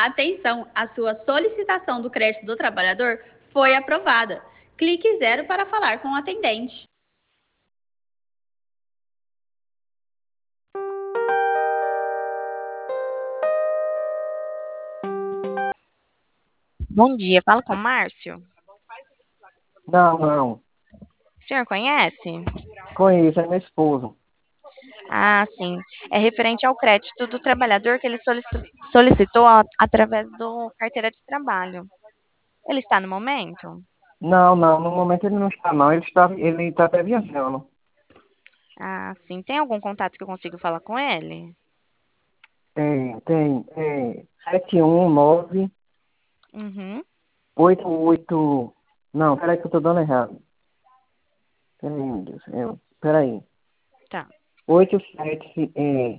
Atenção, a sua solicitação do crédito do trabalhador foi aprovada. Clique zero para falar com o atendente. Bom dia, falo com o Márcio. Não, não. O senhor conhece? Conheço, é meu esposo. Ah, sim. É referente ao crédito do trabalhador que ele solicitou através do carteira de trabalho. Ele está no momento? Não, não, no momento ele não está, não. Ele está até viajando. Ah, sim. Tem algum contato que eu consigo falar com ele? Tem, 719 Uhum, 88. Não, peraí que eu tô dando errado. Peraí, meu Deus. Peraí. tá. 87,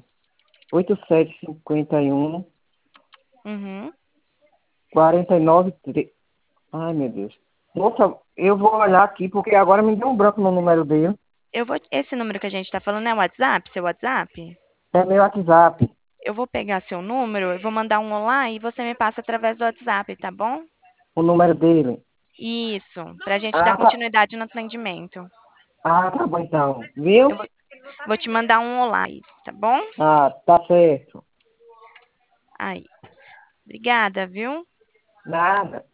8751 Uhum. 49. Ai, meu Deus. Moça, eu vou olhar aqui porque agora me deu um branco no número dele. Esse número que a gente está falando é o WhatsApp, seu WhatsApp? É meu WhatsApp. Eu vou pegar seu número, eu vou mandar um olá e você me passa através do WhatsApp, tá bom? O número dele. Isso, para a gente dar Ah, tá. continuidade no atendimento. Ah, tá bom então. Viu? Eu vou te mandar um olá aí, tá bom? Ah, tá certo. Aí. Obrigada, viu? Nada.